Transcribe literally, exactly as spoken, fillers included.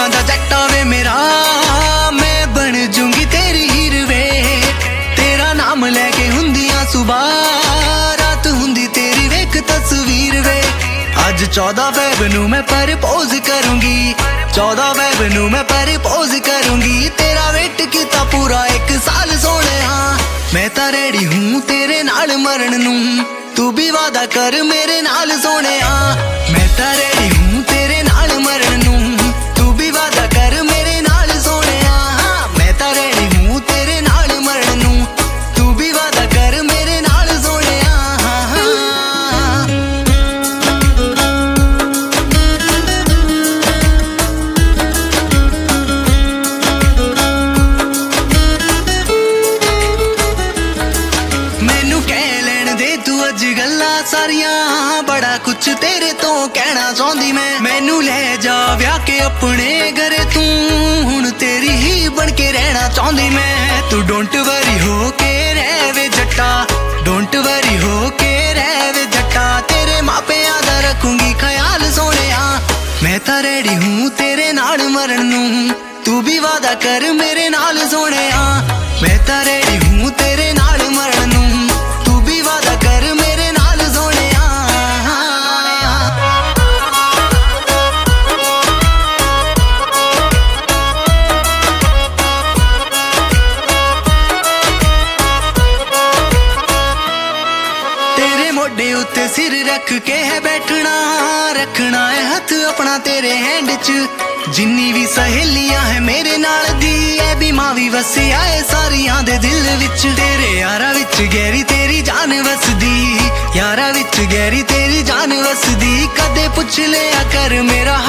गरीबां दा जट्टा वे मेरा, मैं बन जूंगी तेरी हीर वे। तेरा नाम लेके हुंदियां सुबह, रात हुंदी तेरी वेख तस्वीर वे। अज चौदह फेब नू मैं प्रपोज करूंगी, चौदह फेब नू मैं प्रपोज करूंगी। तेरा वेट कीता पूरा एक साल सोने, मैं तां रेडी हूँ तेरे नाल मरण नू, तू भी वादा कर मेरे नाल सोने। मैं तां रेडी हूँ तेरे नाल मरण नू, तू भी वादा कर मेरे नाल सोने। मैं तां रेडी हूँ तेरे नाल मरण नू, तू भी वादा कर मेरे नाल सोने। मैनू कह लैण दे तू अज गल्लां सारियां, बड़ा कुछ तेरे तो कहना चाहती मैं। मैनू ले जा ब्याह के अपने घरे, तू हुण तेरी ही बन के रहना चाहती मैं। तू डोंट वरी हो के रहवे जट्टा, डोंट वरी हो के रहवे जट्टा। तेरे मापियां दा रखूंगी ख्याल सोने, मैं तां रेडी हूँ तेरे नाल मरण नू, तू भी वादा कर मेरे नाल सोने। मैं तां रेडी हूँ तेरे नाल मरण नू, तू भी वादा कर मेरे नाल सोने। तेरे मोढे उत्ते सिर रख के है बैठना, रखना है हथ अपना तेरे हैंड च। जिन्नी भी सहेलियां है मेरे नाल दी, ऐ भी मां भी वसिया है सारियां दे दिल विच। तेरे यारा विच गहरी तेरी जान वसदी, यारा विच गहरी तेरी जान वसदी। कदे पुछ लिया कर मेरा